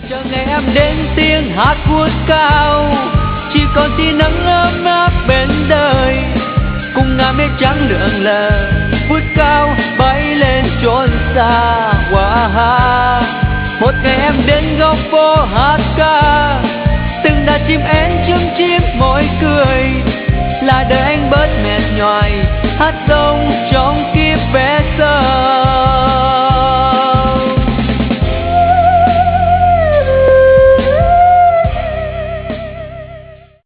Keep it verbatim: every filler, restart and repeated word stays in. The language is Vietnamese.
Chờ ngày em đến tiếng hát vút cao, chỉ còn tia nắng ấm áp bên đời, cùng ngàn mây trắng lượn lờ vút cao bay lên chốn xa. Wow. Một ngày em đến góc phố hát ca, từng đàn chim én chấm chim môi cười, là đời anh bớt mệt nhoài hát rong trong kiếp bé thơ.